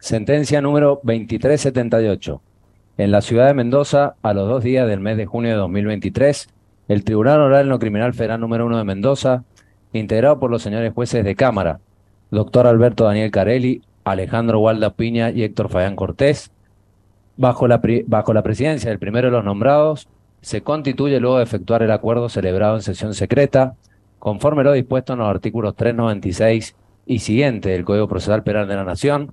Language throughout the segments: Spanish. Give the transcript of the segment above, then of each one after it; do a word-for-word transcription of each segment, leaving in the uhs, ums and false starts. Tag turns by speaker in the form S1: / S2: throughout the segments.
S1: Sentencia número veintitrés setenta y ocho. En la ciudad de Mendoza, a los dos días del mes de junio de dos mil veintitrés, el Tribunal Oral en lo Criminal Federal número uno de Mendoza, integrado por los señores jueces de Cámara, doctor Alberto Daniel Carelli, Alejandro Walda Piña y Héctor Fabián Cortés, bajo la, bajo la presidencia del primero de los nombrados, se constituye luego de efectuar el acuerdo celebrado en sesión secreta, conforme lo dispuesto en los artículos trescientos noventa y seis y siguiente del Código Procesal Penal de la Nación,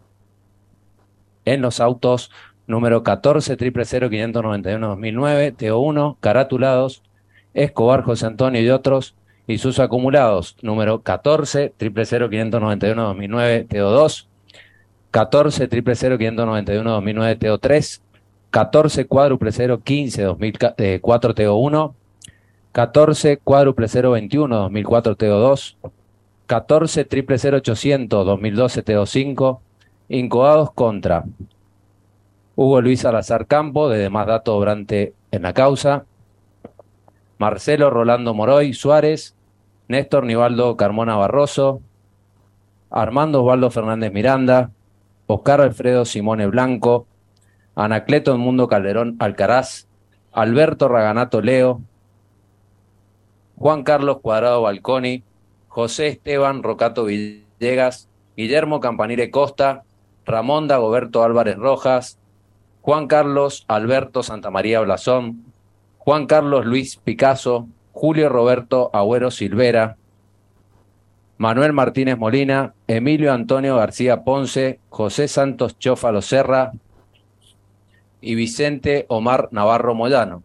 S1: en los autos número catorce cero cero cero quinientos noventa y uno dos mil nueve, T O uno, caratulados Escobar José Antonio y otros, y sus acumulados número catorce cero cero cero quinientos noventa y uno dos mil nueve, T O dos, catorce cero cero cero quinientos noventa y uno dos mil nueve, T O tres, catorce cuádruple cero quince dos mil cuatro, T O uno, catorce cuádruple cero veintiuno dos mil cuatro, T O dos, catorce triple cero ochocientos dos mil doce, T O cinco, incoados contra Hugo Luis Salazar Campo, de demás dato obrante en la causa, Marcelo Rolando Moroy Suárez, Néstor Nivaldo Carmona Barroso, Armando Osvaldo Fernández Miranda, Oscar Alfredo Simone Blanco, Anacleto Edmundo Calderón Alcaraz, Alberto Raganato Leo, Juan Carlos Cuadrado Balconi, José Esteban Rocato Villegas, Guillermo Campanile Costa, Ramón Dagoberto Álvarez Rojas, Juan Carlos Alberto Santamaría Blasón, Juan Carlos Luis Picasso, Julio Roberto Agüero Silvera, Manuel Martínez Molina, Emilio Antonio García Ponce, José Santos Chófalo Serra y Vicente Omar Navarro Moyano.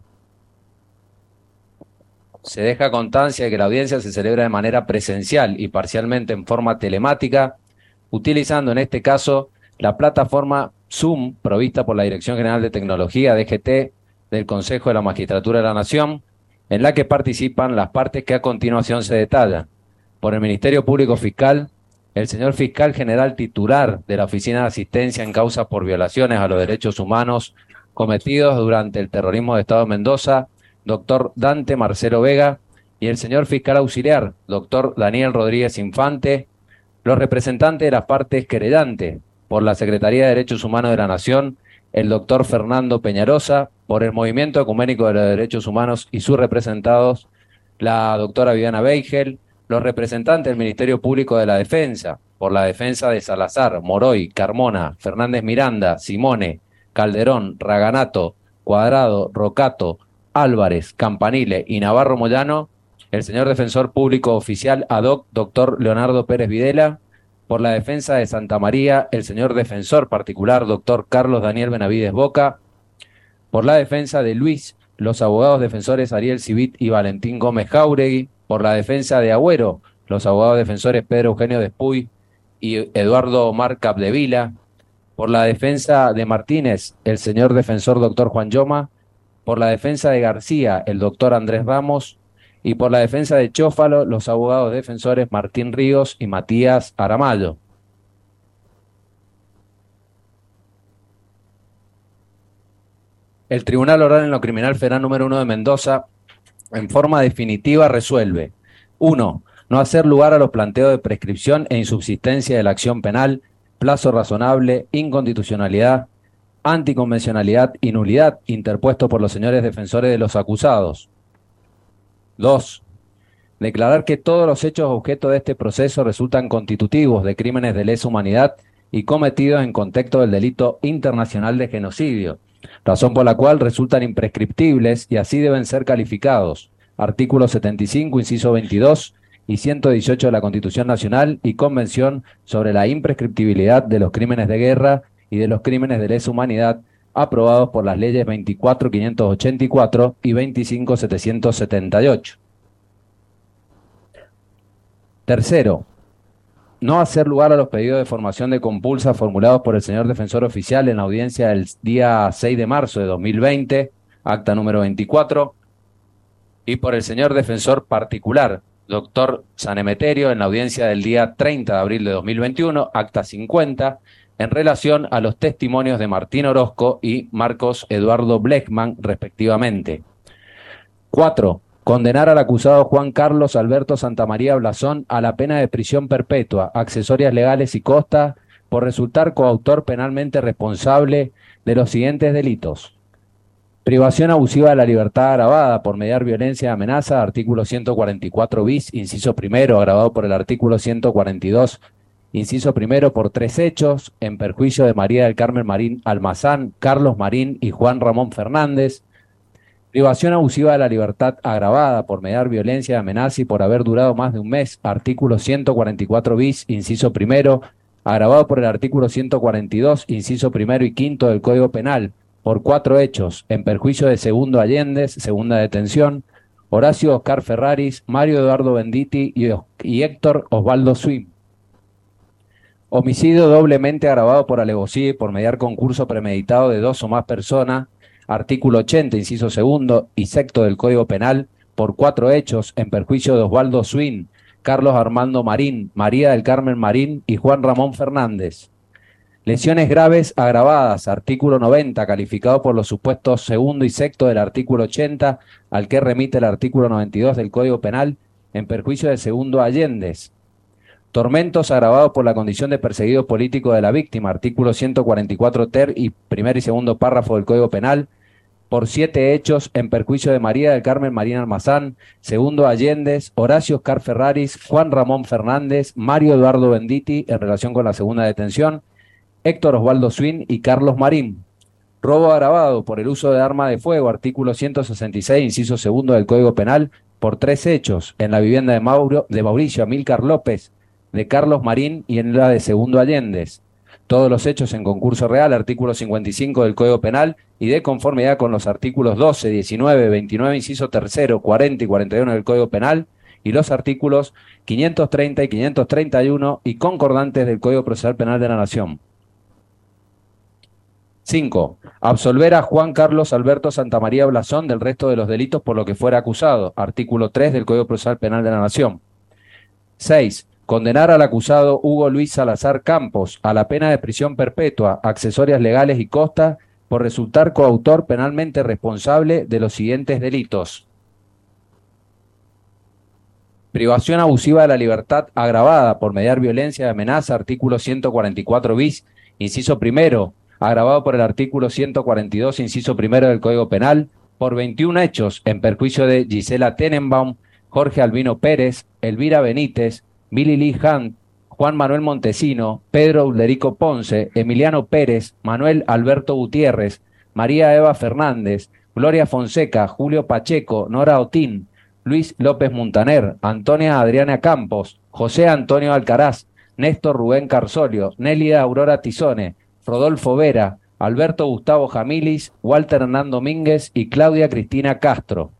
S1: Se deja constancia de que la audiencia se celebra de manera presencial y parcialmente en forma telemática, utilizando en este caso la plataforma Zoom provista por la Dirección General de Tecnología, D G T, del Consejo de la Magistratura de la Nación, en la que participan las partes que a continuación se detallan. Por el Ministerio Público Fiscal, el señor Fiscal General titular de la Oficina de Asistencia en Causas por Violaciones a los Derechos Humanos cometidos durante el terrorismo de Estado de Mendoza, doctor Dante Marcelo Vega, y el señor Fiscal Auxiliar, doctor Daniel Rodríguez Infante, los representantes de las partes querellantes, por la Secretaría de Derechos Humanos de la Nación, el doctor Fernando Peñarosa, por el Movimiento Ecuménico de los Derechos Humanos y sus representados, la doctora Viviana Beigel, los representantes del Ministerio Público de la Defensa, por la defensa de Salazar, Moroy, Carmona, Fernández Miranda, Simone, Calderón, Raganato, Cuadrado, Rocato, Álvarez, Campanile y Navarro Moyano, el señor Defensor Público Oficial ad hoc, doctor Leonardo Pérez Videla, por la defensa de Santa María, el señor Defensor Particular, doctor Carlos Daniel Benavides Boca, por la defensa de Luis, los abogados defensores Ariel Civit y Valentín Gómez Jáuregui, por la defensa de Agüero, los abogados defensores Pedro Eugenio Despuy y Eduardo Omar Capdevila, por la defensa de Martínez, el señor Defensor doctor Juan Yoma, por la defensa de García, el doctor Andrés Ramos, y por la defensa de Chófalo, los abogados defensores Martín Ríos y Matías Aramayo. El Tribunal Oral en lo Criminal Federal número uno de Mendoza, en forma definitiva, resuelve: uno. No hacer lugar a los planteos de prescripción e insubsistencia de la acción penal, plazo razonable, inconstitucionalidad, anticonvencionalidad y nulidad interpuesto por los señores defensores de los acusados. Dos. Declarar que todos los hechos objeto de este proceso resultan constitutivos de crímenes de lesa humanidad y cometidos en contexto del delito internacional de genocidio, razón por la cual resultan imprescriptibles y así deben ser calificados. Artículo setenta y cinco, inciso veintidós y ciento dieciocho de la Constitución Nacional y Convención sobre la imprescriptibilidad de los crímenes de guerra y de los crímenes de lesa humanidad, aprobados por las leyes veinticuatro mil quinientos ochenta y cuatro y veinticinco mil setecientos setenta y ocho. Tercero, no hacer lugar a los pedidos de formación de compulsa formulados por el señor Defensor Oficial en la audiencia del día seis de marzo de dos mil veinte, acta número veinticuatro, y por el señor Defensor Particular, doctor San Emeterio, en la audiencia del día treinta de abril de dos mil veintiuno, acta cincuenta, en relación a los testimonios de Martín Orozco y Marcos Eduardo Blechman, respectivamente. Cuatro. Condenar al acusado Juan Carlos Alberto Santamaría Blasón a la pena de prisión perpetua, accesorias legales y costas, por resultar coautor penalmente responsable de los siguientes delitos: privación abusiva de la libertad agravada por mediar violencia y amenaza, artículo ciento cuarenta y cuatro bis, inciso primero, agravado por el artículo ciento cuarenta y dos, inciso primero, por tres hechos, en perjuicio de María del Carmen Marín Almazán, Carlos Marín y Juan Ramón Fernández. Privación abusiva de la libertad agravada por mediar violencia y amenaza y por haber durado más de un mes, artículo ciento cuarenta y cuatro bis, inciso primero, agravado por el artículo ciento cuarenta y dos, inciso primero y quinto del Código Penal, por cuatro hechos, en perjuicio de Segundo Allendez, segunda detención, Horacio Oscar Ferraris, Mario Eduardo Venditti y, y Héctor Osvaldo Swim. Homicidio doblemente agravado por alevosía y por mediar concurso premeditado de dos o más personas, artículo ochenta, inciso segundo y sexto del Código Penal, por cuatro hechos, en perjuicio de Osvaldo Swin, Carlos Armando Marín, María del Carmen Marín y Juan Ramón Fernández. Lesiones graves agravadas, artículo noventa, calificado por los supuestos segundo y sexto del artículo ochenta, al que remite el artículo noventa y dos del Código Penal, en perjuicio de Segundo Allendez. Tormentos agravados por la condición de perseguido político de la víctima, artículo ciento cuarenta y cuatro ter y primer y segundo párrafo del Código Penal, por siete hechos en perjuicio de María del Carmen Marín Almazán, Segundo Allendez, Horacio Oscar Ferraris, Juan Ramón Fernández, Mario Eduardo Venditti en relación con la segunda detención, Héctor Osvaldo Swin y Carlos Marín. Robo agravado por el uso de arma de fuego, artículo ciento sesenta y seis, inciso segundo del Código Penal, por tres hechos, en la vivienda de, Mauro, de Mauricio Amílcar López, de Carlos Marín y en la de Segundo Allendez. Todos los hechos en concurso real, artículo cincuenta y cinco del Código Penal, y de conformidad con los artículos doce, diecinueve, veintinueve, inciso tercero, cuarenta y cuarenta y uno del Código Penal, y los artículos quinientos treinta y quinientos treinta y uno y concordantes del Código Procesal Penal de la Nación. cinco. Absolver a Juan Carlos Alberto Santamaría Blasón del resto de los delitos por lo que fuera acusado, artículo tres del Código Procesal Penal de la Nación. seis. Condenar al acusado Hugo Luis Salazar Campos a la pena de prisión perpetua, accesorias legales y costas por resultar coautor penalmente responsable de los siguientes delitos: privación abusiva de la libertad agravada por mediar violencia y amenaza, artículo ciento cuarenta y cuatro bis, inciso primero, agravado por el artículo ciento cuarenta y dos, inciso primero del Código Penal, por veintiún hechos en perjuicio de Gisela Tenenbaum, Jorge Albino Pérez, Elvira Benítez, Billy Lee Hunt, Juan Manuel Montesino, Pedro Ulderico Ponce, Emiliano Pérez, Manuel Alberto Gutiérrez, María Eva Fernández, Gloria Fonseca, Julio Pacheco, Nora Otín, Luis López Muntaner, Antonia Adriana Campos, José Antonio Alcaraz, Néstor Rubén Carsolio, Nélida Aurora Tizone, Rodolfo Vera, Alberto Gustavo Jamilis, Walter Hernán Domínguez y Claudia Cristina Castro.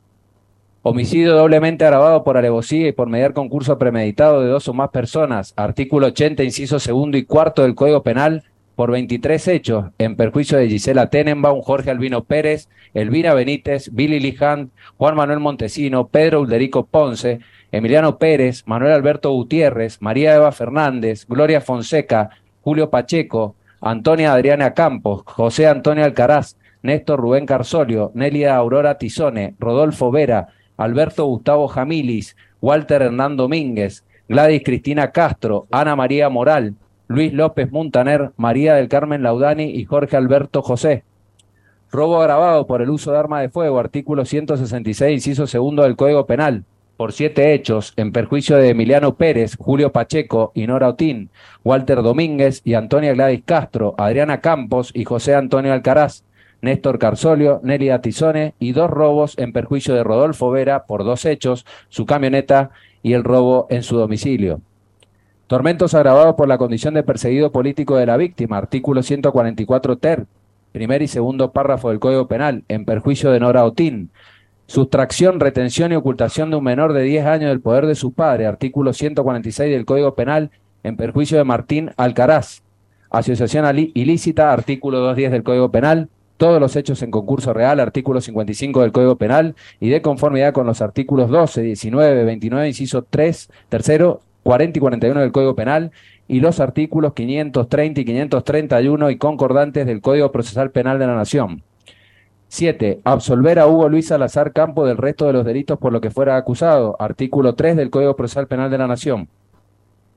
S1: Homicidio doblemente agravado por alevosía y por mediar concurso premeditado de dos o más personas, artículo ochenta, inciso segundo y cuarto del Código Penal, por veintitrés hechos, en perjuicio de Gisela Tenenbaum, Jorge Albino Pérez, Elvira Benítez, Billy Lee Hunt, Juan Manuel Montesino, Pedro Ulderico Ponce, Emiliano Pérez, Manuel Alberto Gutiérrez, María Eva Fernández, Gloria Fonseca, Julio Pacheco, Antonia Adriana Campos, José Antonio Alcaraz, Néstor Rubén Carsolio, Nélida Aurora Tizone, Rodolfo Vera, Alberto Gustavo Jamilis, Walter Hernán Domínguez, Gladys Cristina Castro, Ana María Moral, Luis López Muntaner, María del Carmen Laudani y Jorge Alberto José. Robo agravado por el uso de arma de fuego, artículo ciento sesenta y seis, inciso segundo del Código Penal, por siete hechos, en perjuicio de Emiliano Pérez, Julio Pacheco y Nora Otín, Walter Domínguez y Antonia Gladys Castro, Adriana Campos y José Antonio Alcaraz, Néstor Carsolio, Nélida Tizone, y dos robos en perjuicio de Rodolfo Vera por dos hechos, su camioneta y el robo en su domicilio. Tormentos agravados por la condición de perseguido político de la víctima, artículo ciento cuarenta y cuatro ter, primer y segundo párrafo del Código Penal, en perjuicio de Nora Otín. Sustracción, retención y ocultación de un menor de diez años del poder de su padre, artículo ciento cuarenta y seis del Código Penal, en perjuicio de Martín Alcaraz. Asociación ilícita, artículo doscientos diez del Código Penal. Todos los hechos en concurso real, artículo cincuenta y cinco del Código Penal, y de conformidad con los artículos doce, diecinueve, veintinueve, inciso tres, tercero, cuarenta y cuarenta y uno del Código Penal, y los artículos quinientos treinta y quinientos treinta y uno y concordantes del Código Procesal Penal de la Nación. siete. Absolver a Hugo Luis Salazar Campos del resto de los delitos por lo que fuera acusado, artículo tres del Código Procesal Penal de la Nación.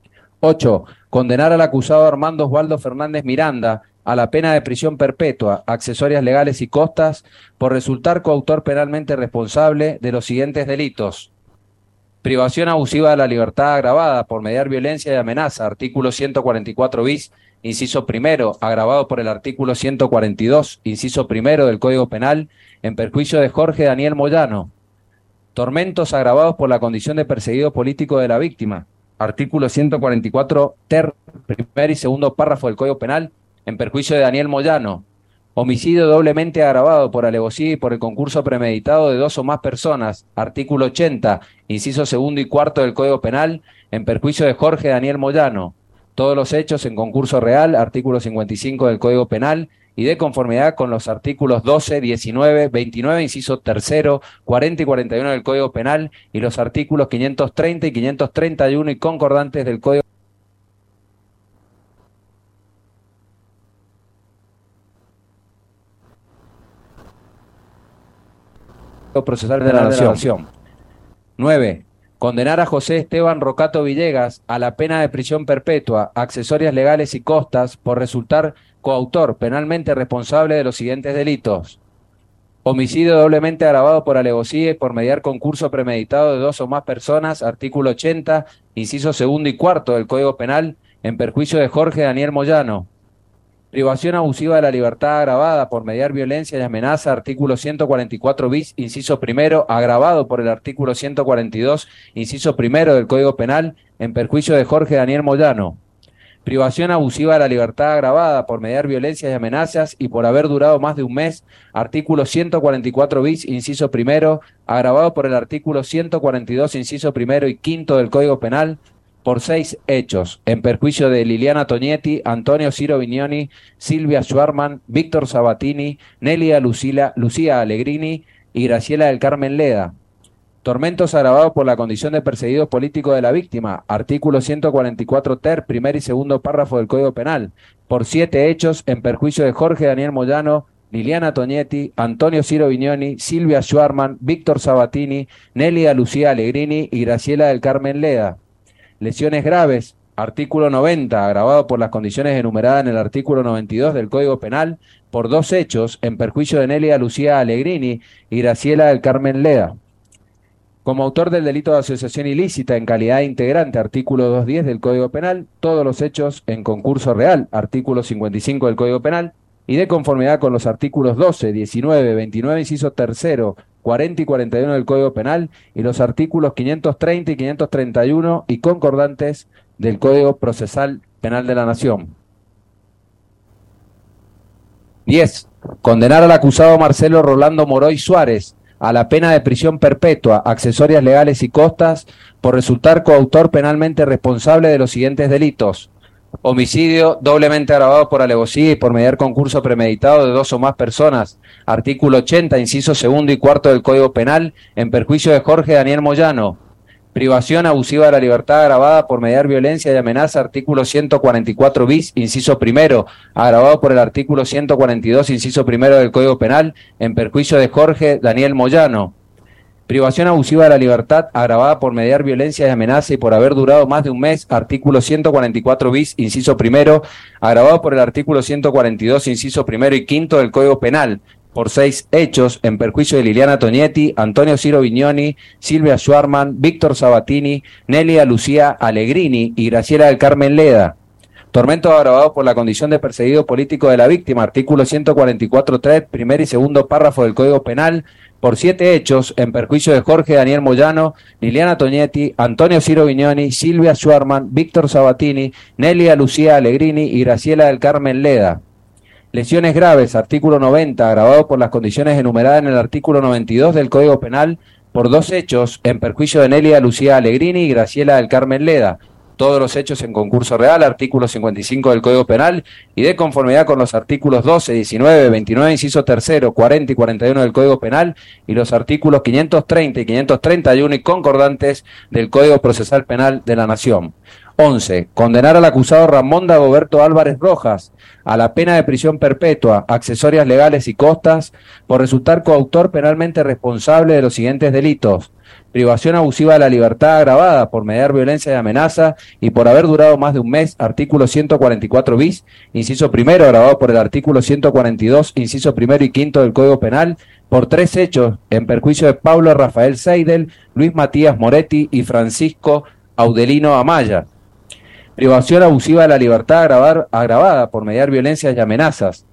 S1: ocho. Condenar al acusado Armando Osvaldo Fernández Miranda a la pena de prisión perpetua, accesorias legales y costas, por resultar coautor penalmente responsable de los siguientes delitos: privación abusiva de la libertad agravada por mediar violencia y amenaza, artículo ciento cuarenta y cuatro bis, inciso primero, agravado por el artículo ciento cuarenta y dos, inciso primero del Código Penal, en perjuicio de Jorge Daniel Moyano. Tormentos agravados por la condición de perseguido político de la víctima, artículo ciento cuarenta y cuatro, ter, primer y segundo párrafo del Código Penal, en perjuicio de Daniel Moyano. Homicidio doblemente agravado por alevosía y por el concurso premeditado de dos o más personas, artículo ochenta, inciso segundo y cuarto del Código Penal, en perjuicio de Jorge Daniel Moyano. Todos los hechos en concurso real, artículo cincuenta y cinco del Código Penal, y de conformidad con los artículos doce, diecinueve, veintinueve, inciso tercero, cuarenta y cuarenta y uno del Código Penal, y los artículos quinientos treinta y quinientos treinta y uno y concordantes del Código Procesal de la Nación. nueve. Condenar a José Esteban Rocato Villegas a la pena de prisión perpetua, accesorias legales y costas, por resultar coautor penalmente responsable de los siguientes delitos: homicidio doblemente agravado por alevosía y por mediar concurso premeditado de dos o más personas, artículo ochenta, inciso segundo y cuarto del Código Penal, en perjuicio de Jorge Daniel Moyano. Privación abusiva de la libertad agravada por mediar violencia y amenaza, artículo ciento cuarenta y cuatro bis, inciso primero, agravado por el artículo ciento cuarenta y dos, inciso primero del Código Penal, en perjuicio de Jorge Daniel Moyano. Privación abusiva de la libertad agravada por mediar violencia y amenazas y por haber durado más de un mes, artículo ciento cuarenta y cuatro bis, inciso primero, agravado por el artículo ciento cuarenta y dos, inciso primero y quinto del Código Penal, por seis hechos, en perjuicio de Liliana Tonietti, Antonio Ciro Vignoni, Silvia Schwarman, Víctor Sabatini, Nelia Lucila, Lucía Allegrini y Graciela del Carmen Leda. Tormentos agravados por la condición de perseguido político de la víctima, artículo ciento cuarenta y cuatro ter, primer y segundo párrafo del Código Penal, por siete hechos, en perjuicio de Jorge Daniel Moyano, Liliana Tonietti, Antonio Ciro Vignoni, Silvia Schwarman, Víctor Sabatini, Nelia Lucía Allegrini y Graciela del Carmen Leda. Lesiones graves, artículo noventa, agravado por las condiciones enumeradas en el artículo noventa y dos del Código Penal, por dos hechos, en perjuicio de Nelia Lucía Allegrini y Graciela del Carmen Leda. Como autor del delito de asociación ilícita en calidad de integrante, artículo doscientos diez del Código Penal, todos los hechos en concurso real, artículo cincuenta y cinco del Código Penal, y de conformidad con los artículos doce, diecinueve, veintinueve, inciso tercero, cuarenta y cuarenta y uno del Código Penal y los artículos quinientos treinta y quinientos treinta y uno y concordantes del Código Procesal Penal de la Nación. diez. Condenar al acusado Marcelo Rolando Moroy Suárez a la pena de prisión perpetua, accesorias legales y costas, por resultar coautor penalmente responsable de los siguientes delitos: homicidio doblemente agravado por alevosía y por mediar concurso premeditado de dos o más personas, artículo ochenta, inciso segundo y cuarto del Código Penal, en perjuicio de Jorge Daniel Moyano. Privación abusiva de la libertad agravada por mediar violencia y amenaza, artículo ciento cuarenta y cuatro bis, inciso primero, agravado por el artículo ciento cuarenta y dos, inciso primero del Código Penal, en perjuicio de Jorge Daniel Moyano. Privación abusiva de la libertad agravada por mediar violencia y amenaza y por haber durado más de un mes, artículo ciento cuarenta y cuatro bis, inciso primero, agravado por el artículo ciento cuarenta y dos, inciso primero y quinto del Código Penal, por seis hechos, en perjuicio de Liliana Tonietti, Antonio Ciro Vignoni, Silvia Schwarman, Víctor Sabatini, Nelia Lucía Allegrini y Graciela del Carmen Leda. Tormento agravado por la condición de perseguido político de la víctima, artículo ciento cuarenta y cuatro tres, primer y segundo párrafo del Código Penal, por siete hechos, en perjuicio de Jorge Daniel Moyano, Liliana Tonietti, Antonio Ciro Vignoni, Silvia Schwarman, Víctor Sabatini, Nelia Lucía Allegrini y Graciela del Carmen Leda. Lesiones graves, artículo noventa, agravado por las condiciones enumeradas en el artículo noventa y dos del Código Penal, por dos hechos, en perjuicio de Nelia Lucía Allegrini y Graciela del Carmen Leda. Todos los hechos en concurso real, artículo cincuenta y cinco del Código Penal, y de conformidad con los artículos doce, diecinueve, veintinueve, inciso tercero, cuarenta y cuarenta y uno del Código Penal, y los artículos quinientos treinta y quinientos treinta y uno y concordantes del Código Procesal Penal de la Nación. once. Condenar al acusado Ramón Dagoberto Álvarez Rojas a la pena de prisión perpetua, accesorias legales y costas por resultar coautor penalmente responsable de los siguientes delitos: privación abusiva de la libertad agravada por mediar violencia y amenaza y por haber durado más de un mes, artículo ciento cuarenta y cuatro bis, inciso primero, agravado por el artículo ciento cuarenta y dos, inciso primero y quinto del Código Penal, por tres hechos en perjuicio de Pablo Rafael Seidel, Luis Matías Moretti y Francisco Audelino Amaya. Privación abusiva de la libertad agravar, agravada por mediar violencias y amenazas.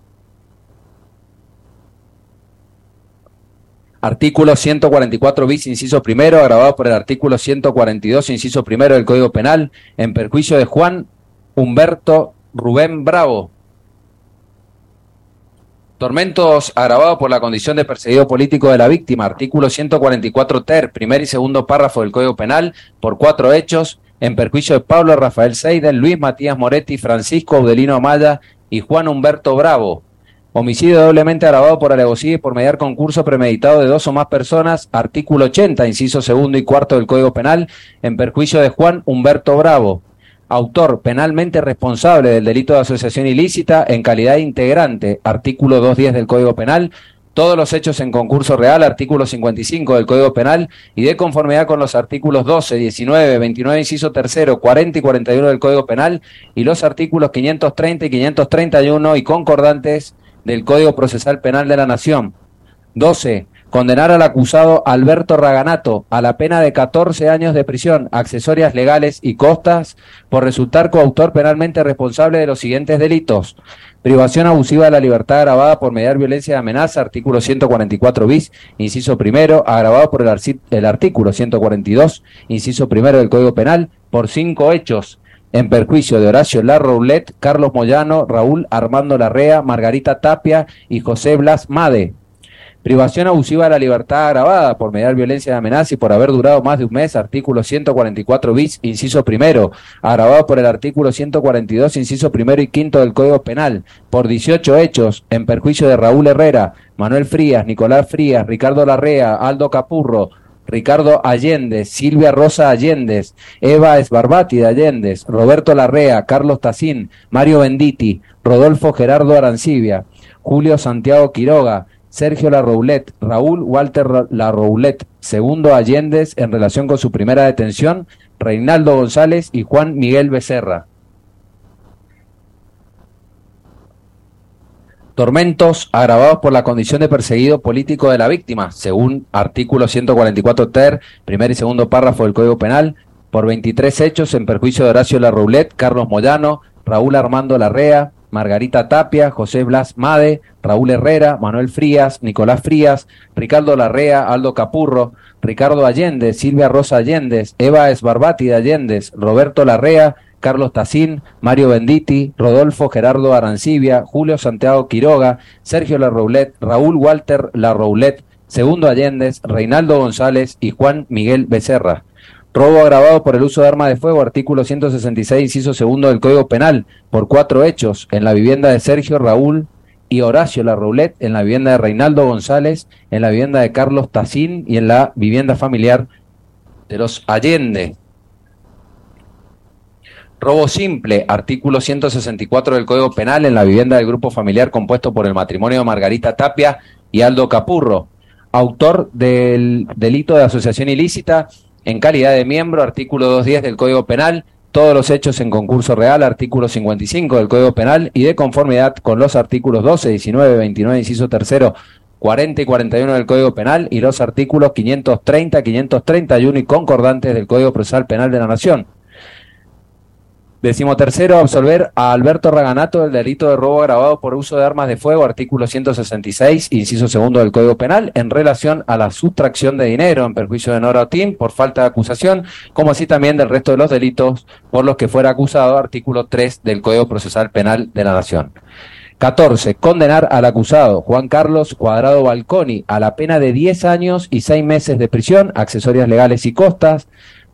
S1: Artículo ciento cuarenta y cuatro bis, inciso primero, agravado por el artículo ciento cuarenta y dos, inciso primero del Código Penal, en perjuicio de Juan Humberto Rubén Bravo. Tormentos agravados por la condición de perseguido político de la víctima, artículo ciento cuarenta y cuatro ter, primer y segundo párrafo del Código Penal, por cuatro hechos, en perjuicio de Pablo Rafael Seidel, Luis Matías Moretti, Francisco Audelino Amaya y Juan Humberto Bravo. Homicidio doblemente agravado por alevosía y por mediar concurso premeditado de dos o más personas, artículo ochenta, inciso segundo y cuarto del Código Penal, en perjuicio de Juan Humberto Bravo, autor penalmente responsable del delito de asociación ilícita en calidad de integrante, artículo doscientos diez del Código Penal, todos los hechos en concurso real, artículo cincuenta y cinco del Código Penal, y de conformidad con los artículos doce, diecinueve, veintinueve, inciso tercero, cuarenta y cuarenta y uno del Código Penal, y los artículos quinientos treinta y quinientos treinta y uno y concordantes del Código Procesal Penal de la Nación. doce. Condenar al acusado Alberto Raganato a la pena de catorce años de prisión, accesorias legales y costas por resultar coautor penalmente responsable de los siguientes delitos: privación abusiva de la libertad agravada por mediar violencia y amenaza, artículo ciento cuarenta y cuatro bis, inciso primero, agravado por el, arci- el artículo ciento cuarenta y dos, inciso primero del Código Penal, por cinco hechos, en perjuicio de Horacio Larroulet, Carlos Moyano, Raúl Armando Larrea, Margarita Tapia y José Blas Made. Privación abusiva de la libertad agravada por mediar violencia y amenaza y por haber durado más de un mes, artículo ciento cuarenta y cuatro bis, inciso primero, agravado por el artículo ciento cuarenta y dos, inciso primero y quinto del Código Penal, por dieciocho hechos, en perjuicio de Raúl Herrera, Manuel Frías, Nicolás Frías, Ricardo Larrea, Aldo Capurro, Ricardo Allende, Silvia Rosa Allendez, Eva Esbarbati de Allendez, Roberto Larrea, Carlos Tacín, Mario Venditti, Rodolfo Gerardo Arancibia, Julio Santiago Quiroga, Sergio Larroulet, Raúl Walter Larroulet, segundo Allendez en relación con su primera detención, Reinaldo González y Juan Miguel Becerra. Tormentos agravados por la condición de perseguido político de la víctima, según artículo ciento cuarenta y cuatro ter, primer y segundo párrafo del Código Penal, por veintitrés hechos en perjuicio de Horacio Larroulet, Carlos Moyano, Raúl Armando Larrea, Margarita Tapia, José Blas Made, Raúl Herrera, Manuel Frías, Nicolás Frías, Ricardo Larrea, Aldo Capurro, Ricardo Allende, Silvia Rosa Allendez, Eva Esbarbati de Allendez, Roberto Larrea, Carlos Tacín, Mario Venditti, Rodolfo Gerardo Arancibia, Julio Santiago Quiroga, Sergio Larroulet, Raúl Walter Larroulet, segundo Allendez, Reinaldo González y Juan Miguel Becerra. Robo agravado por el uso de arma de fuego, artículo ciento sesenta y seis, inciso segundo del Código Penal, por cuatro hechos, en la vivienda de Sergio, Raúl y Horacio Larroulet, en la vivienda de Reinaldo González, en la vivienda de Carlos Tacín y en la vivienda familiar de los Allende. Robo simple, artículo ciento sesenta y cuatro del Código Penal, en la vivienda del grupo familiar compuesto por el matrimonio de Margarita Tapia y Aldo Capurro. Autor del delito de asociación ilícita en calidad de miembro, artículo doscientos diez del Código Penal, todos los hechos en concurso real, artículo cincuenta y cinco del Código Penal, y de conformidad con los artículos doce, diecinueve, veintinueve, inciso tercero, cuarenta y cuarenta y uno del Código Penal, y los artículos quinientos treinta, quinientos treinta y uno y concordantes del Código Procesal Penal de la Nación. Decimotercero, absolver a Alberto Raganato del delito de robo agravado por uso de armas de fuego, artículo ciento sesenta y seis, inciso segundo del Código Penal, en relación a la sustracción de dinero en perjuicio de Nora Otín por falta de acusación, como así también del resto de los delitos por los que fuera acusado, artículo tres del Código Procesal Penal de la Nación. catorce. Condenar al acusado Juan Carlos Cuadrado Balconi a la pena de diez años y seis meses de prisión, accesorias legales y costas,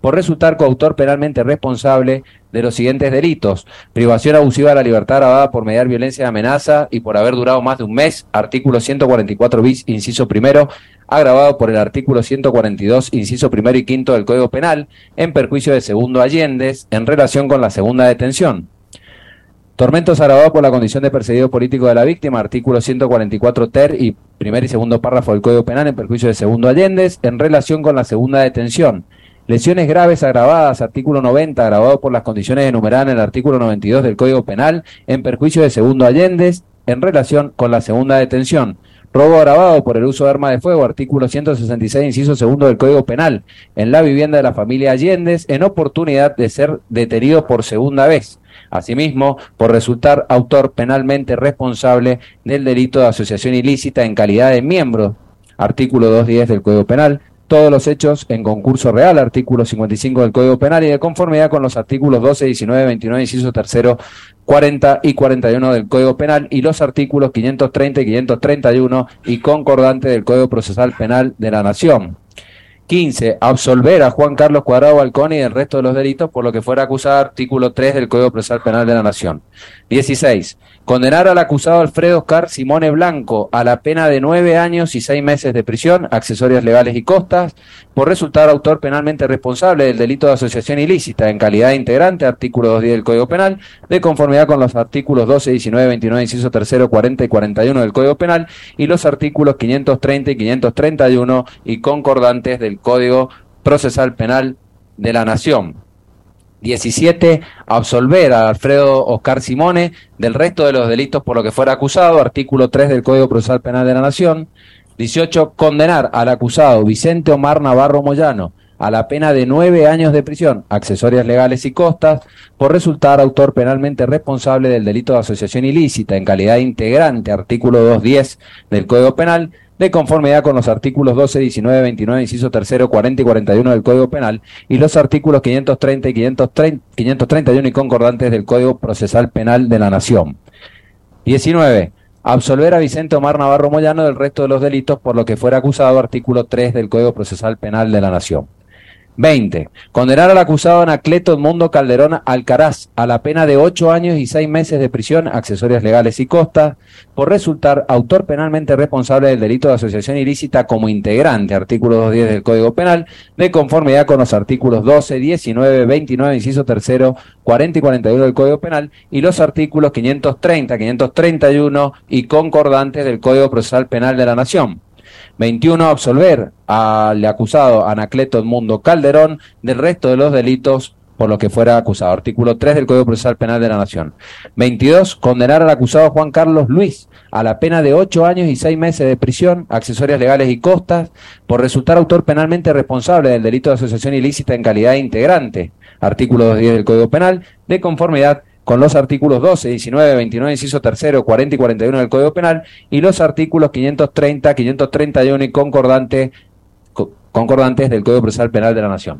S1: por resultar coautor penalmente responsable de los siguientes delitos: privación abusiva de la libertad agravada por mediar violencia y amenaza y por haber durado más de un mes, artículo ciento cuarenta y cuatro bis, inciso primero, agravado por el artículo ciento cuarenta y dos, inciso primero y quinto del Código Penal, en perjuicio de Segundo Allendez, en relación con la segunda detención. Tormentos agravados por la condición de perseguido político de la víctima, artículo ciento cuarenta y cuatro ter y primer y segundo párrafo del Código Penal, en perjuicio de Segundo Allendez, en relación con la segunda detención. Lesiones graves agravadas, artículo noventa, agravado por las condiciones enumeradas en el artículo noventa y dos del Código Penal, en perjuicio de Segundo Allendez, en relación con la segunda detención. Robo agravado por el uso de arma de fuego, artículo ciento sesenta y seis, inciso segundo del Código Penal, en la vivienda de la familia Allendez, en oportunidad de ser detenido por segunda vez. Asimismo, por resultar autor penalmente responsable del delito de asociación ilícita en calidad de miembro, artículo doscientos diez del Código Penal, todos los hechos en concurso real, artículo cincuenta y cinco del Código Penal, y de conformidad con los artículos doce, diecinueve, veintinueve, inciso tercero, cuarenta y cuarenta y uno del Código Penal, y los artículos quinientos treinta y quinientos treinta y uno y concordante del Código Procesal Penal de la Nación. quince. Absolver a Juan Carlos Cuadrado Balcón y del resto de los delitos por lo que fuera acusado, artículo tres del Código Procesal Penal de la Nación. dieciséis. Condenar al acusado Alfredo Oscar Simone Blanco a la pena de nueve años y seis meses de prisión, accesorias legales y costas, por resultar autor penalmente responsable del delito de asociación ilícita en calidad de integrante, artículo doscientos diez del Código Penal, de conformidad con los artículos doce, diecinueve, veintinueve, inciso tercero, cuarenta y cuarenta y uno del Código Penal, y los artículos quinientos treinta y quinientos treinta y uno y concordantes del Código Procesal Penal de la Nación. diecisiete. Absolver a Alfredo Oscar Simone del resto de los delitos por lo que fuera acusado, artículo tres del Código Procesal Penal de la Nación. dieciocho. Condenar al acusado Vicente Omar Navarro Moyano a la pena de nueve años de prisión, accesorias legales y costas, por resultar autor penalmente responsable del delito de asociación ilícita en calidad de integrante, artículo doscientos diez del Código Penal, de conformidad con los artículos doce, diecinueve, veintinueve, inciso tercero, cuarenta y cuarenta y uno del Código Penal, y los artículos quinientos treinta y quinientos treinta y uno y concordantes del Código Procesal Penal de la Nación. diecinueve. Absolver a Vicente Omar Navarro Moyano del resto de los delitos por lo que fuera acusado, artículo tres del Código Procesal Penal de la Nación. veinte. Condenar al acusado Anacleto Edmundo Calderón Alcaraz a la pena de ocho años y seis meses de prisión, accesorias legales y costas, por resultar autor penalmente responsable del delito de asociación ilícita como integrante, artículo doscientos diez del Código Penal, de conformidad con los artículos doce, diecinueve, veintinueve, inciso tercero, cuarenta y cuarenta y uno del Código Penal, y los artículos quinientos treinta, quinientos treinta y uno y concordantes del Código Procesal Penal de la Nación. veintiuno. Absolver al acusado Anacleto Edmundo Calderón del resto de los delitos por los que fuera acusado, artículo tres del Código Procesal Penal de la Nación. veintidós. Condenar al acusado Juan Carlos Luis a la pena de ocho años y seis meses de prisión, accesorias legales y costas, por resultar autor penalmente responsable del delito de asociación ilícita en calidad de integrante, artículo doscientos diez del Código Penal, de conformidad con los artículos doce, diecinueve, veintinueve, inciso tercero, cuarenta y cuarenta y uno del Código Penal, y los artículos quinientos treinta, quinientos treinta y uno y concordante, co- concordantes del Código Procesal Penal de la Nación.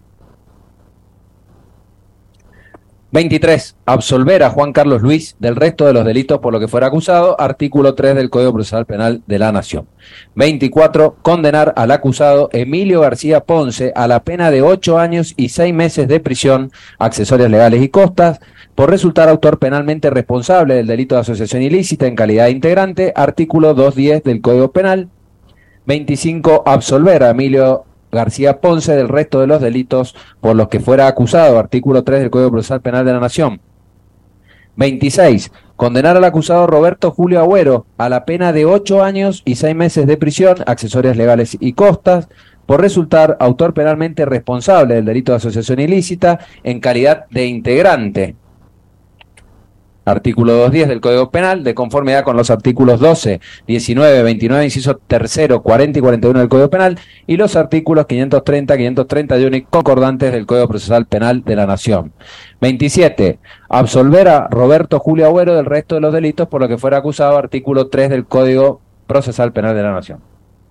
S1: veintitrés. Absolver a Juan Carlos Luis del resto de los delitos por lo que fuera acusado, artículo tres del Código Procesal Penal de la Nación. veinticuatro. Condenar al acusado Emilio García Ponce a la pena de ocho años y seis meses de prisión, accesorias legales y costas, por resultar autor penalmente responsable del delito de asociación ilícita en calidad de integrante, artículo doscientos diez del Código Penal. veinticinco. Absolver a Emilio García Ponce del resto de los delitos por los que fuera acusado, artículo tres del Código Procesal Penal de la Nación. veintiséis. Condenar al acusado Roberto Julio Agüero a la pena de ocho años y seis meses de prisión, accesorias legales y costas, por resultar autor penalmente responsable del delito de asociación ilícita en calidad de integrante, artículo doscientos diez del Código Penal, de conformidad con los artículos doce, diecinueve, veintinueve, inciso tercero, cuarenta y cuarenta y uno del Código Penal, y los artículos quinientos treinta, quinientos treinta y uno y concordantes del Código Procesal Penal de la Nación. veintisiete. Absolver a Roberto Julio Agüero del resto de los delitos por lo que fuera acusado, artículo tres del Código Procesal Penal de la Nación.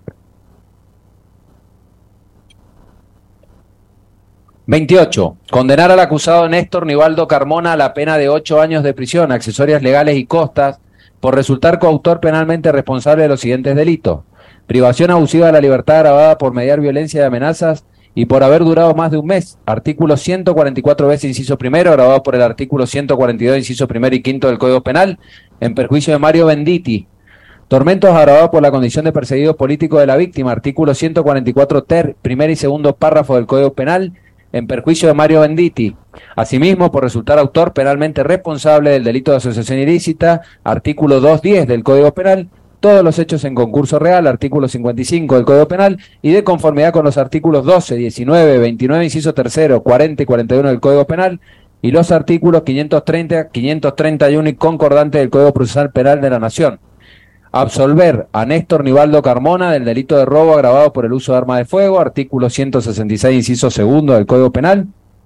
S1: veintiocho. Condenar al acusado Néstor Nivaldo Carmona a la pena de ocho años de prisión, accesorias legales y costas, por resultar coautor penalmente responsable de los siguientes delitos: privación abusiva de la libertad agravada por mediar violencia y amenazas y por haber durado más de un mes. Artículo ciento cuarenta y cuatro bis, inciso primero, agravado por el artículo ciento cuarenta y dos, inciso primero y quinto del Código Penal, en perjuicio de Mario Venditti. Tormentos agravados por la condición de perseguido político de la víctima, artículo ciento cuarenta y cuatro ter, primer y segundo párrafo del Código Penal, en perjuicio de Mario Venditti. Asimismo, por resultar autor penalmente responsable del delito de asociación ilícita, artículo doscientos diez del Código Penal, todos los hechos en concurso real, artículo cincuenta y cinco del Código Penal, y de conformidad con los artículos doce, diecinueve, veintinueve, inciso tercero, cuarenta y cuarenta y uno del Código Penal, y los artículos quinientos treinta, quinientos treinta y uno y concordante del Código Procesal Penal de la Nación. Absolver a Néstor Nivaldo Carmona del delito de robo agravado por el uso de arma de fuego, artículo ciento sesenta y seis, inciso segundo del Código Penal,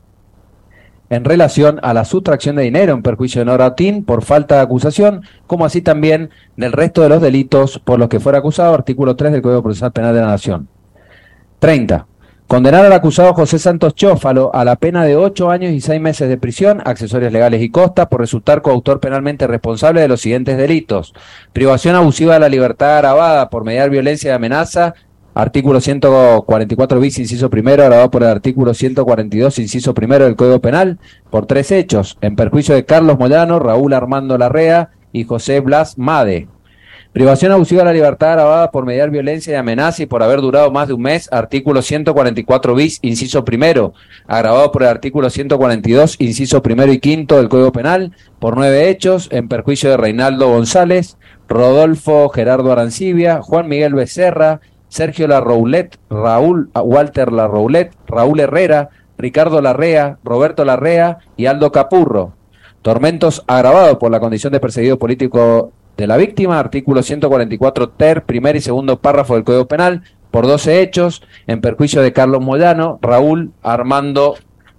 S1: en relación a la sustracción de dinero en perjuicio de Nora Otín por falta de acusación, como así también del resto de los delitos por los que fuera acusado, artículo tres del Código Procesal Penal de la Nación. treinta. Condenar al acusado José Santos Chófalo a la pena de ocho años y seis meses de prisión, accesorias legales y costas, por resultar coautor penalmente responsable de los siguientes delitos: privación abusiva de la libertad agravada por mediar violencia y amenaza, artículo ciento cuarenta y cuatro bis, inciso primero, agravado por el artículo ciento cuarenta y dos, inciso primero del Código Penal, por tres hechos, en perjuicio de Carlos Moyano, Raúl Armando Larrea y José Blas Made. Privación abusiva de la libertad agravada por mediar violencia y amenaza y por haber durado más de un mes, artículo ciento cuarenta y cuatro bis, inciso primero, agravado por el artículo ciento cuarenta y dos, inciso primero y quinto del Código Penal, por nueve hechos, en perjuicio de Reinaldo González, Rodolfo Gerardo Arancibia, Juan Miguel Becerra, Sergio Larroulet, Raúl Walter Larroulet, Raúl Herrera, Ricardo Larrea, Roberto Larrea y Aldo Capurro. Tormentos agravados por la condición de perseguido político de la víctima, artículo ciento cuarenta y cuatro ter, primer y segundo párrafo del Código Penal, por doce hechos, en perjuicio de Carlos Moyano, Raúl Armando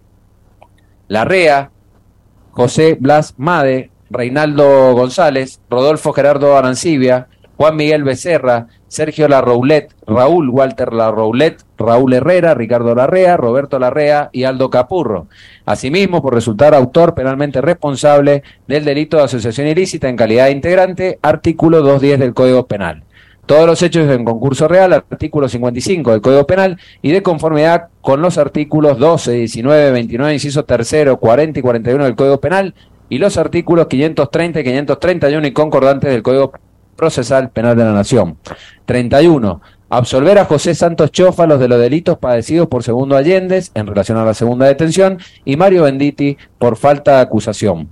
S1: Larrea, José Blas Made, Reinaldo González, Rodolfo Gerardo Arancibia, Juan Miguel Becerra, Sergio Larroulet, Raúl Walter Larroulet, Raúl Herrera, Ricardo Larrea, Roberto Larrea y Aldo Capurro. Asimismo, por resultar autor penalmente responsable del delito de asociación ilícita en calidad de integrante, artículo doscientos diez del Código Penal. Todos los hechos en concurso real, artículo cincuenta y cinco del Código Penal, y de conformidad con los artículos doce, diecinueve, veintinueve, inciso tercero, cuarenta y cuarenta y uno del Código Penal, y los artículos quinientos treinta y quinientos treinta y uno y concordantes del Código Procesal Penal de la Nación. treinta y uno. Absolver a José Santos Chófalos de los delitos padecidos por Segundo Allendez en relación a la segunda detención y Mario Venditti por falta de acusación.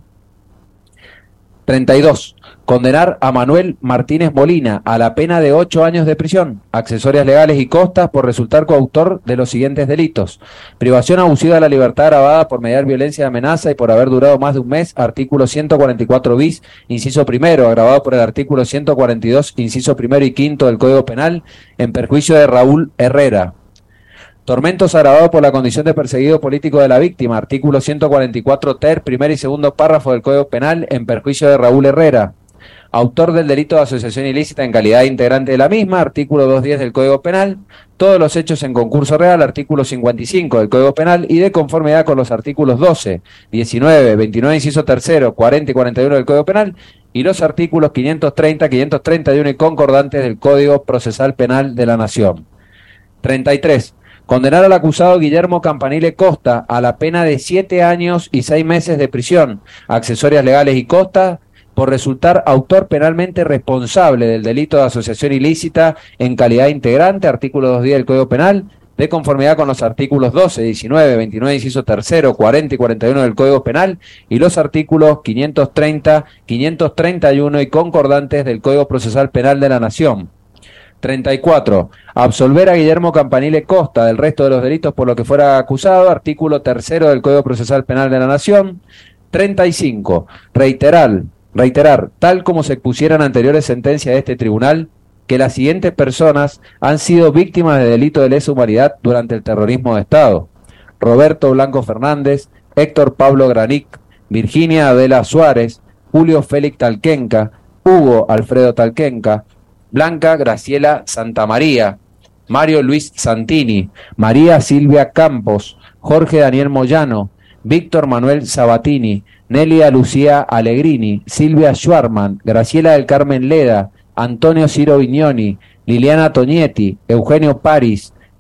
S1: treinta y dos. Condenar a Manuel Martínez Molina a la pena de ocho años de prisión, accesorias legales y costas por resultar coautor de los siguientes delitos: privación abusiva de la libertad agravada por mediar violencia y amenaza y por haber durado más de un mes, artículo ciento cuarenta y cuatro bis, inciso primero, agravado por el artículo ciento cuarenta y dos, inciso primero y quinto del Código Penal, en perjuicio de Raúl Herrera. Tormentos agravados por la condición de perseguido político de la víctima, artículo ciento cuarenta y cuatro ter, primer y segundo párrafo del Código Penal, en perjuicio de Raúl Herrera. Autor del delito de asociación ilícita en calidad de integrante de la misma, artículo doscientos diez del Código Penal, todos los hechos en concurso real, artículo cincuenta y cinco del Código Penal, y de conformidad con los artículos doce, diecinueve, veintinueve, inciso tercero, cuarenta y cuarenta y uno del Código Penal, y los artículos quinientos treinta, quinientos treinta y uno y concordantes del Código Procesal Penal de la Nación. treinta y tres. Condenar al acusado Guillermo Campanile Costa a la pena de siete años y seis meses de prisión, accesorias legales y costas, por resultar autor penalmente responsable del delito de asociación ilícita en calidad de integrante, artículo doscientos diez del Código Penal, de conformidad con los artículos doce, diecinueve, veintinueve, inciso tercero, cuarenta y cuarenta y uno del Código Penal y los artículos quinientos treinta, quinientos treinta y uno y concordantes del Código Procesal Penal de la Nación. treinta y cuatro. Absolver a Guillermo Campanile Costa del resto de los delitos por lo que fuera acusado, artículo tercero del Código Procesal Penal de la Nación. treinta y cinco. Reiterar, reiterar, tal como se expusieran anteriores sentencias de este tribunal, que las siguientes personas han sido víctimas de delito de lesa humanidad durante el terrorismo de Estado: Roberto Blanco Fernández, Héctor Pablo Granic, Virginia Adela Suárez, Julio Félix Talquenca, Hugo Alfredo Talquenca, Blanca Graciela Santamaría, Mario Luis Santini, María Silvia Campos, Jorge Daniel Moyano, Víctor Manuel Sabatini, Nelia Lucía Allegrini, Silvia Schwarman, Graciela del Carmen Leda, Antonio Ciro Vignoni, Liliana Tonietti, Eugenio Paris,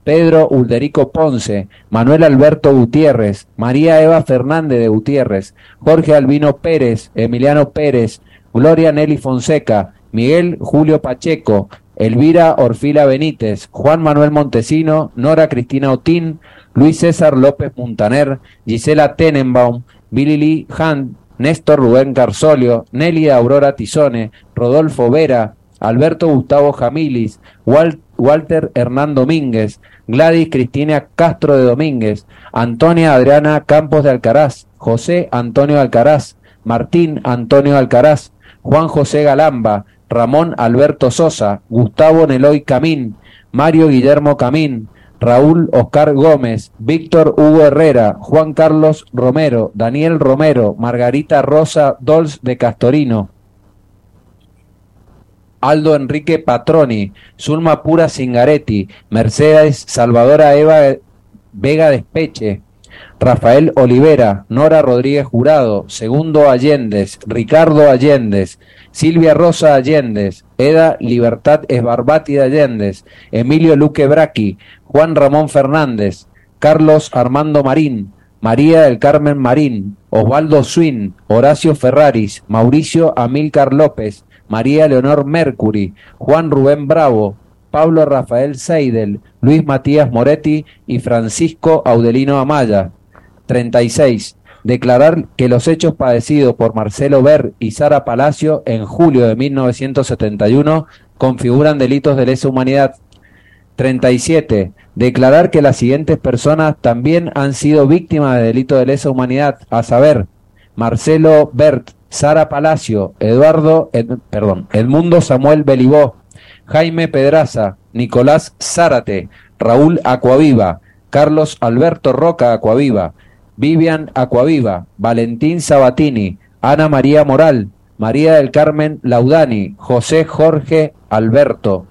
S1: Pedro Ulderico Ponce, Manuel Alberto Gutiérrez, María Eva Fernández de Gutiérrez, Jorge Albino Pérez, Emiliano Pérez, Gloria Nelly Fonseca, Miguel Julio Pacheco, Elvira Orfila Benítez, Juan Manuel Montesino, Nora Cristina Otín, Luis César López Muntaner, Gisela Tenenbaum, Billy Lee Hunt, Néstor Rubén Garzolio, Nelly Aurora Tizone, Rodolfo Vera, Alberto Gustavo Jamilis, Wal- Walter Hernán Domínguez, Gladys Cristina Castro de Domínguez, Antonia Adriana Campos de Alcaraz, José Antonio Alcaraz, Martín Antonio Alcaraz, Juan José Galamba, Ramón Alberto Sosa, Gustavo Neloy Camín, Mario Guillermo Camín, Raúl Oscar Gómez, Víctor Hugo Herrera, Juan Carlos Romero, Daniel Romero, Margarita Rosa Dols de Castorino, Aldo Enrique Patroni, Zulma Pura Cingaretti, Mercedes Salvadora Eva Vega Despeche, Rafael Olivera, Nora Rodríguez Jurado, Segundo Allendez, Ricardo Allendez, Silvia Rosa Allendez, Eda Libertad Esbarbati Allendez, Emilio Luque Braqui, Juan Ramón Fernández, Carlos Armando Marín, María del Carmen Marín, Osvaldo Swin, Horacio Ferraris, Mauricio Amílcar López, María Leonor Mercury, Juan Rubén Bravo, Pablo Rafael Seidel, Luis Matías Moretti y Francisco Audelino Amaya. treinta y seis. Declarar que los hechos padecidos por Marcelo Ver y Sara Palacio en julio de mil novecientos setenta y uno configuran delitos de lesa humanidad. treinta y siete. Declarar que las siguientes personas también han sido víctimas de delitos de lesa humanidad, a saber, Marcelo Bert, Sara Palacio, Eduardo, Ed, perdón, Edmundo Samuel Belibó, Jaime Pedraza, Nicolás Zárate, Raúl Acuaviva, Carlos Alberto Roca Acuaviva, Vivian Acuaviva, Valentín Sabatini, Ana María Moral, María del Carmen Laudani, José Jorge Alberto,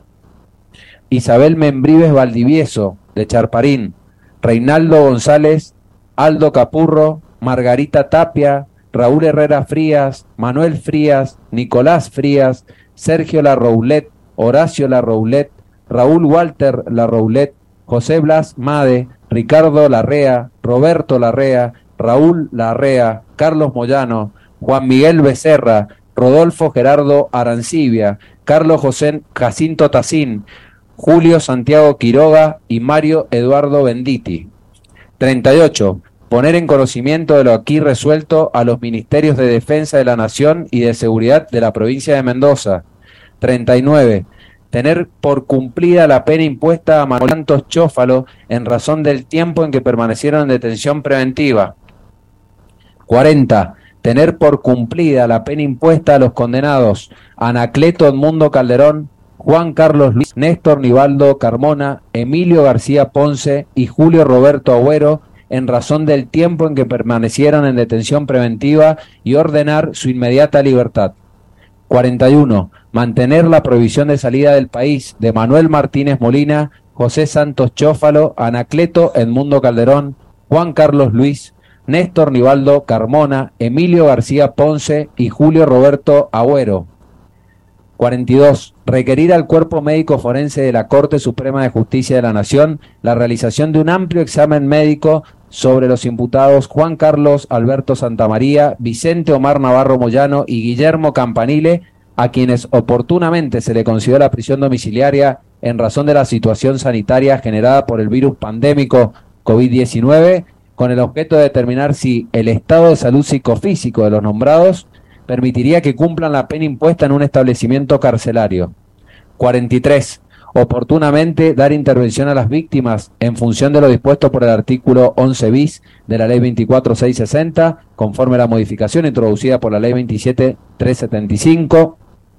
S1: Isabel Membrives Valdivieso, de Charparín, Reinaldo González, Aldo Capurro, Margarita Tapia, Raúl Herrera Frías, Manuel Frías, Nicolás Frías, Sergio Larroulet, Horacio Larroulet, Raúl Walter Larroulet, José Blas Made, Ricardo Larrea, Roberto Larrea, Raúl Larrea, Carlos Moyano, Juan Miguel Becerra, Rodolfo Gerardo Arancibia, Carlos José Jacinto Tacín, Julio Santiago Quiroga y Mario Eduardo Benditi. treinta y ocho. Poner en conocimiento de lo aquí resuelto a los Ministerios de Defensa de la Nación y de Seguridad de la provincia de Mendoza. treinta y nueve. Tener por cumplida la pena impuesta a Manuel Santos Chófalo en razón del tiempo en que permanecieron en detención preventiva. cuarenta. Tener por cumplida la pena impuesta a los condenados Anacleto Edmundo Calderón, Juan Carlos Luis, Néstor Nivaldo Carmona, Emilio García Ponce y Julio Roberto Agüero en razón del tiempo en que permanecieron en detención preventiva y ordenar su inmediata libertad. cuarenta y uno. Mantener la prohibición de salida del país de Manuel Martínez Molina, José Santos Chófalo, Anacleto Edmundo Calderón, Juan Carlos Luis, Néstor Nivaldo Carmona, Emilio García Ponce y Julio Roberto Agüero. cuarenta y dos. Requerir al Cuerpo Médico Forense de la Corte Suprema de Justicia de la Nación la realización de un amplio examen médico sobre los imputados Juan Carlos Alberto Santamaría, Vicente Omar Navarro Moyano y Guillermo Campanile, a quienes oportunamente se le concedió la prisión domiciliaria en razón de la situación sanitaria generada por el virus pandémico COVID diecinueve, con el objeto de determinar si el estado de salud psicofísico de los nombrados permitiría que cumplan la pena impuesta en un establecimiento carcelario. cuarenta y tres. Oportunamente dar intervención a las víctimas en función de lo dispuesto por el artículo once bis de la Ley veinticuatro mil seiscientos sesenta, conforme a la modificación introducida por la Ley veintisiete mil trescientos setenta y cinco.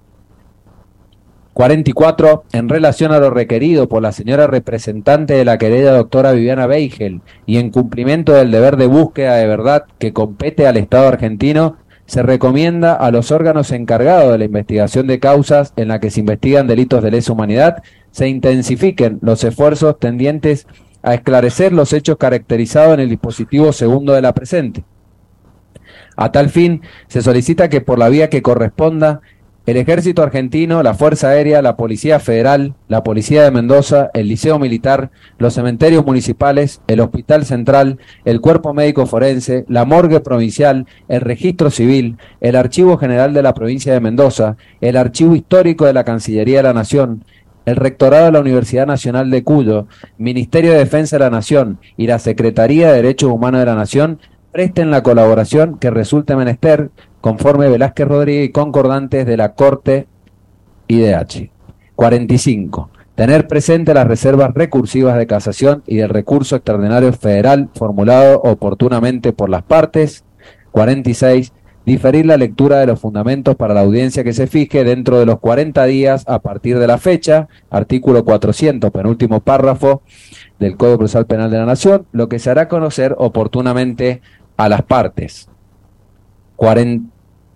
S1: cuarenta y cuatro. En relación a lo requerido por la señora representante de la querida doctora Viviana Beigel y en cumplimiento del deber de búsqueda de verdad que compete al Estado argentino, se recomienda a los órganos encargados de la investigación de causas en la que se investigan delitos de lesa humanidad se intensifiquen los esfuerzos tendientes a esclarecer los hechos caracterizados en el dispositivo segundo de la presente. A tal fin, se solicita que por la vía que corresponda El Ejército Argentino, la Fuerza Aérea, la Policía Federal, la Policía de Mendoza, el Liceo Militar, los cementerios municipales, el Hospital Central, el Cuerpo Médico Forense, la Morgue Provincial, el Registro Civil, el Archivo General de la Provincia de Mendoza, el Archivo Histórico de la Cancillería de la Nación, el Rectorado de la Universidad Nacional de Cuyo, Ministerio de Defensa de la Nación y la Secretaría de Derechos Humanos de la Nación presten la colaboración que resulte menester conforme Velázquez Rodríguez y concordantes de la Corte I D H. cuarenta y cinco. Tener presente las reservas recursivas de casación y del recurso extraordinario federal formulado oportunamente por las partes. cuarenta y seis. Diferir la lectura de los fundamentos para la audiencia que se fije dentro de los cuarenta días a partir de la fecha, artículo cuatrocientos, penúltimo párrafo del Código Procesal Penal de la Nación, lo que se hará conocer oportunamente a las partes. cuarenta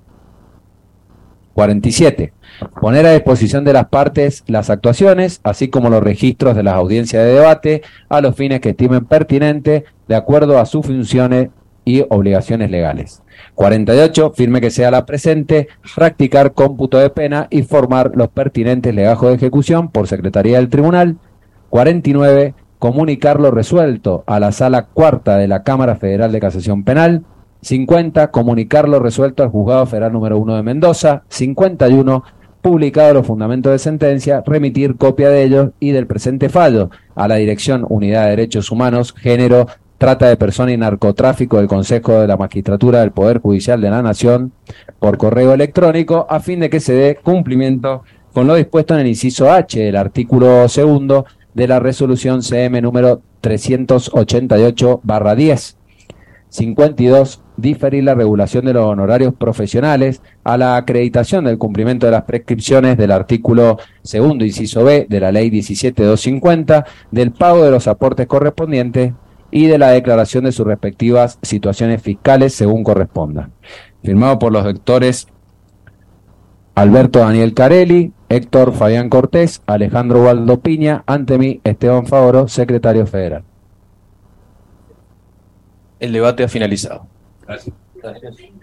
S1: cuarenta y siete. Poner a disposición de las partes las actuaciones, así como los registros de las audiencias de debate, a los fines que estimen pertinente, de acuerdo a sus funciones y obligaciones legales. cuarenta y ocho. Firme que sea la presente, practicar cómputo de pena y formar los pertinentes legajos de ejecución por Secretaría del Tribunal. cuarenta y nueve. Comunicar lo resuelto a la Sala Cuarta de la Cámara Federal de Casación Penal. cincuenta. Comunicar lo resuelto al Juzgado Federal número uno de Mendoza. cincuenta y uno. Publicado los fundamentos de sentencia, remitir copia de ellos y del presente fallo a la Dirección Unidad de Derechos Humanos, Género, Trata de Personas y Narcotráfico del Consejo de la Magistratura del Poder Judicial de la Nación por correo electrónico, a fin de que se dé cumplimiento con lo dispuesto en el inciso H del artículo segundo de la resolución C M número trescientos ochenta y ocho barra diez. cincuenta y dos. Diferir la regulación de los honorarios profesionales a la acreditación del cumplimiento de las prescripciones del artículo segundo, inciso B, de la Ley diecisiete mil doscientos cincuenta, del pago de los aportes correspondientes y de la declaración de sus respectivas situaciones fiscales según corresponda. Firmado por los doctores Alberto Daniel Carelli, Héctor Fabián Cortés, Alejandro Waldo Piña, ante mí Esteban Favoro, secretario federal.
S2: El debate ha finalizado.
S1: Gracias. Gracias.